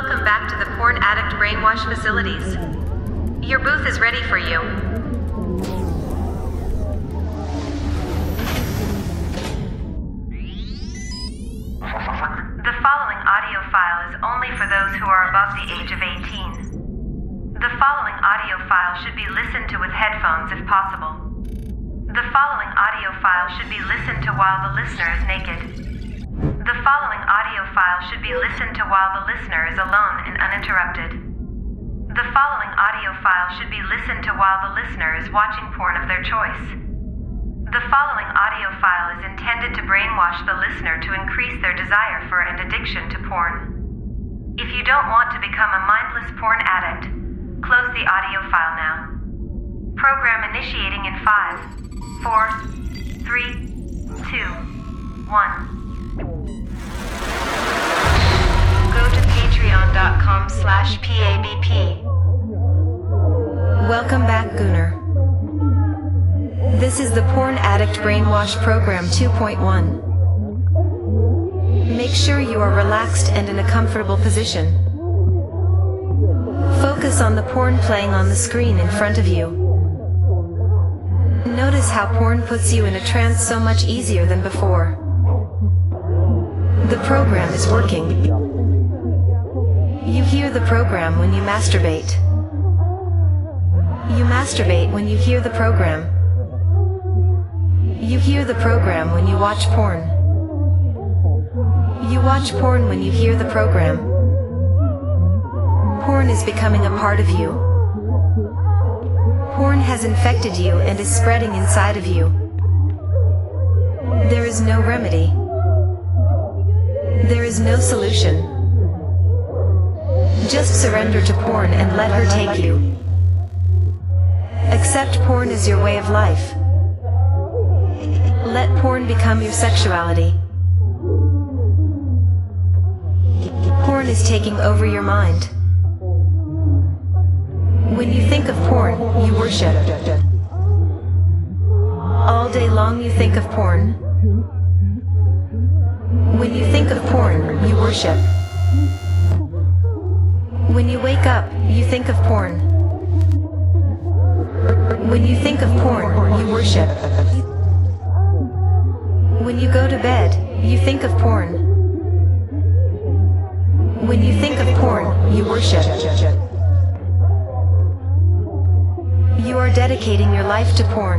Welcome back to the Porn Addict Brainwash Facilities. Your booth is ready for you. The following audio file is only for those who are above the age of 18. The following audio file should be listened to with headphones if possible. The following audio file should be listened to while the listener is naked. The following audio file should be listened to while the listener is alone and uninterrupted. The following audio file should be listened to while the listener is watching porn of their choice. The following audio file is intended to brainwash the listener to increase their desire for and addiction to porn. If you don't want to become a mindless porn addict, close the audio file now. Program initiating in 5, 4, 3, 2, 1. Go to patreon.com/PABP. Welcome back, Gooner. This is the Porn Addict Brainwash Program 2.1. Make sure you are relaxed and in a comfortable position. Focus on the porn playing on the screen in front of you. Notice how porn puts you in a trance so much easier than before. The program is working. You hear the program when you masturbate. You masturbate when you hear the program. You hear the program when you watch porn. You watch porn when you hear the program. Porn is becoming a part of you. Porn has infected you and is spreading inside of you. There is no remedy. There is no solution. Just surrender to porn and let her take you. Accept porn as your way of life. Let porn become your sexuality. Porn is taking over your mind. When you think of porn, you worship. All day long you think of porn. When you think of porn, you worship. When you wake up, you think of porn. When you think of porn, you worship. When you go to bed, you think of porn. When you think of porn, you worship. You are dedicating your life to porn.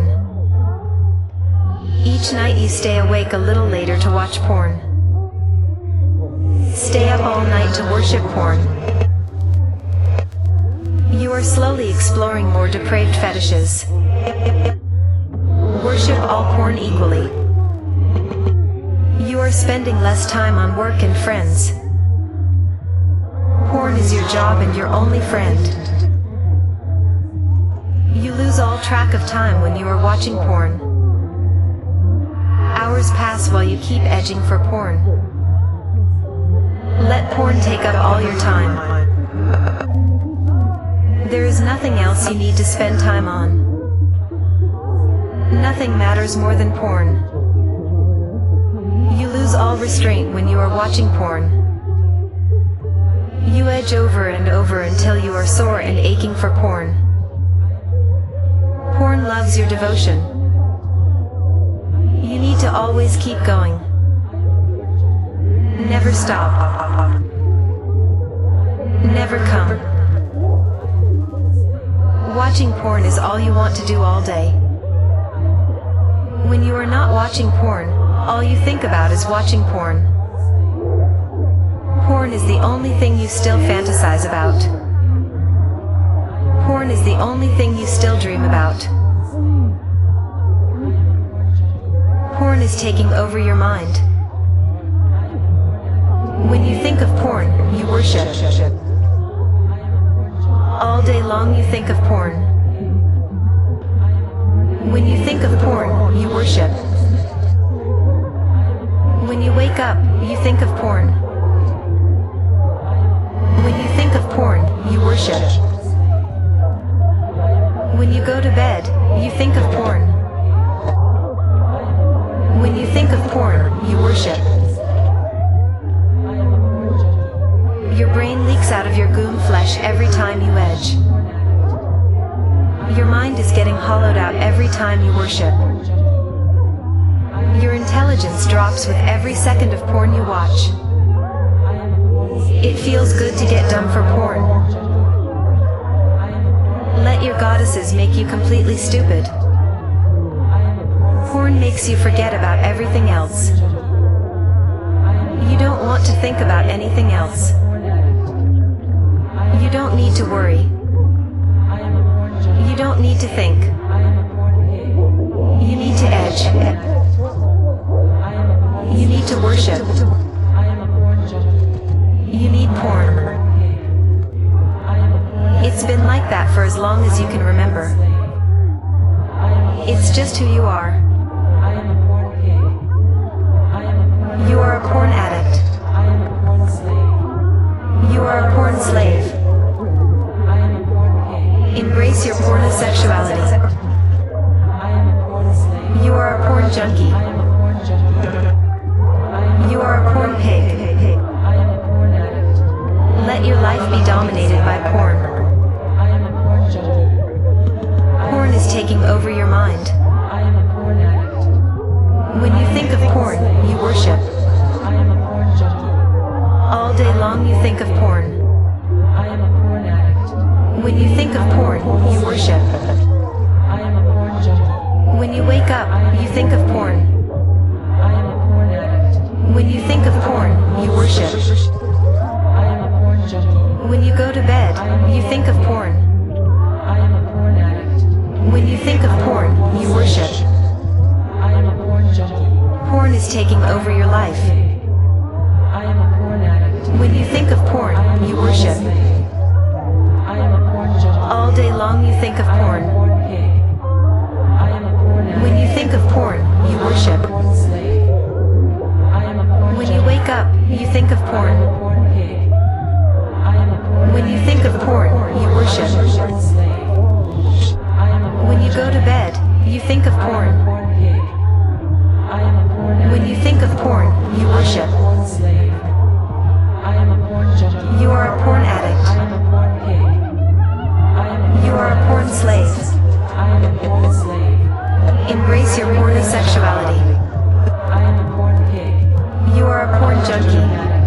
Each night you stay awake a little later to watch porn. Stay up all night to worship porn. You are slowly exploring more depraved fetishes. Worship all porn equally. You are spending less time on work and friends. Porn is your job and your only friend. You lose all track of time when you are watching porn. Hours pass while you keep edging for porn. Let porn take up all your time. There is nothing else you need to spend time on. Nothing matters more than porn. You lose all restraint when you are watching porn. You edge over and over until you are sore and aching for porn. Porn loves your devotion. You need to always keep going. Never stop. Never come. Watching porn is all you want to do all day. When you are not watching porn, all you think about is watching porn. Porn is the only thing you still fantasize about. Porn is the only thing you still dream about. Porn is taking over your mind. When you think of porn, you worship. All day long you think of porn. When you think of porn, you worship. When you wake up, you think of porn. When you think of porn, you worship. When you go to bed, you think of porn. When you think of porn, you worship. Your brain leaks leaks out of your goon flesh every time you edge. Your mind is getting hollowed out every time you worship. Your intelligence drops with every second of porn you watch. It feels good to get dumb for porn. Let your goddesses make you completely stupid. Porn makes you forget about everything else. You don't want to think about anything else. You don't need to worry. You don't need to think. You need to edge. You need to worship. You need porn. It's been like that for as long as you can remember. It's just who you are. You are a porn addict. You are a porn slave. Embrace your pornosexuality. You are a porn junkie. You are a porn pig. Let your life be dominated by porn. Porn is taking over your mind. When you think of porn, you worship. All day long you think of porn. When you think of porn, you worship. When you wake up, you think of porn. When you think of porn, you worship. When you go to bed, you think of porn. When you think of porn, you worship. Porn is taking over your life. When you think of porn, you worship. All day long you think of porn. When you think of porn, you worship. When you wake up, you think of porn. When you think of porn, you worship. When you go to bed, you think of porn. When you think of porn, you worship. You are a porn addict. You are a porn slave. Embrace your pornosexuality. You are a porn junkie.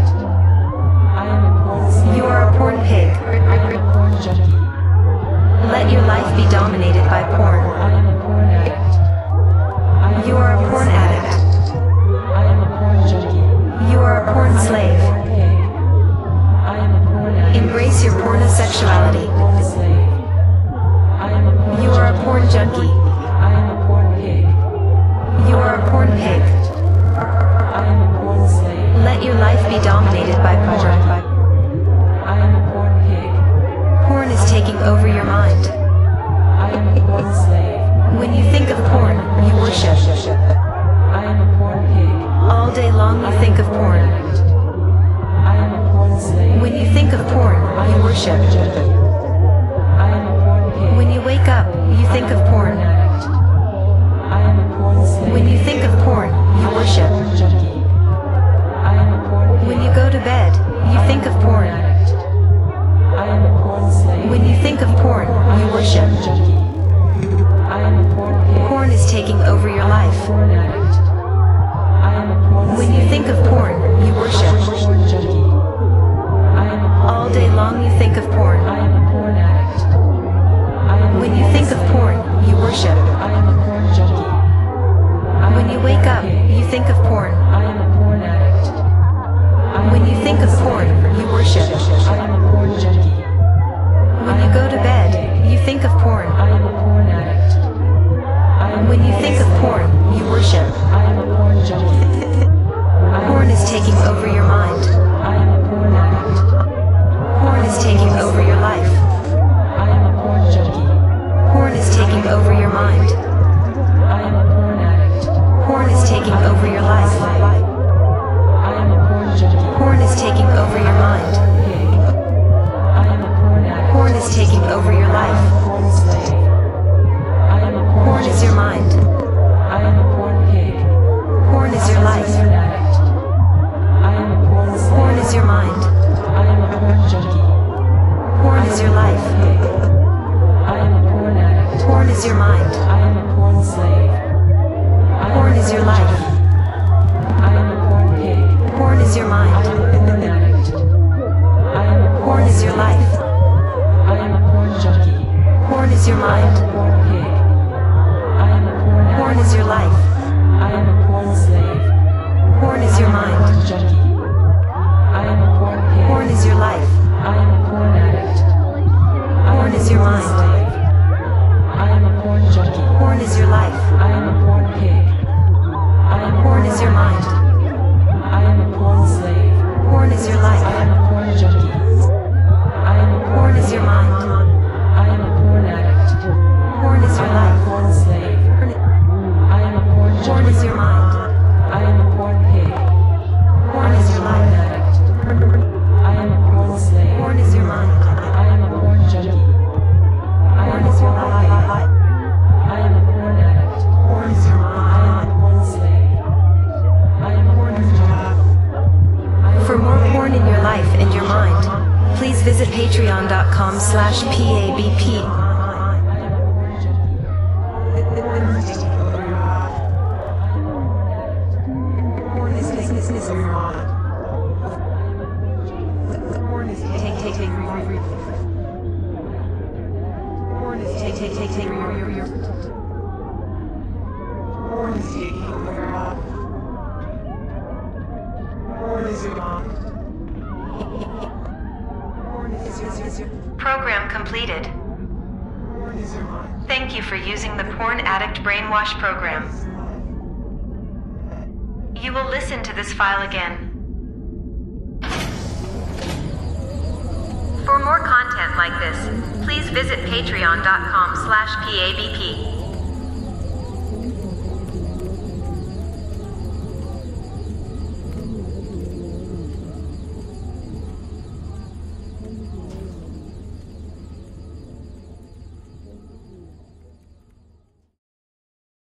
You are a porn pig. Let your life be dominated by porn. You are a porn addict. You are a porn slave. Embrace your pornosexuality. You are a porn junkie. You are a porn pig. Let your life be dominated by porn. Porn is taking over your mind. When you think of porn, you worship. All day long you think of porn. When you think of porn, you worship. When you wake up, you think of porn. When you think of porn, you worship. When you go to bed, you think of porn. When you think of porn, you worship. Porn is taking over your life. When you think of porn, you worship. All day long you think of porn. When you think of porn, you worship. When you wake up, you think of porn. When you think of porn, you worship. When you go to bed, you think of porn. When you think of porn, you worship. Porn is taking over your mind. Porn is taking over your life. Porn is taking over your mind. Porn is taking over your life. Porn is taking over your mind. Porn is taking over your life. Porn is your mind. Porn is your life. Porn is your mind. your mind. I am a porn addict. I am a Porn is your life. I am a porn junkie. Porn is your I am mind. a porn pig. I am a porn addict. Porn is your life. I am a porn slave. Porn is your I am a mind. porn junkie. I am a porn pig. Porn is your life. I am a porn addict. I Porn am is a your porn mind. slave. I am a porn junkie. Porn is your life. I am a porn pig. I am a Porn is your mind. I am a porn slave. Porn is your I life. am a porn junkie. I am a Porn is your mind. I am a porn addict. Porn is I your am a life. porn slave. I am a porn Porn junkie. is your mind. I am a porn pig. Porn is your Porn life. addict. I am a porn slave. Porn is your mind. I am a porn junkie. I Porn am a is your porn pig. life. I am a porn addict. Porn is your I mind. am a porn slave. I am a porn junkie. For more porn in your life and your mind, please visit patreon.com/PABP. Program completed. Thank you for using the Porn Addict Brainwash program. You will listen to this file again. For more content like this, please visit patreon.com/PABP.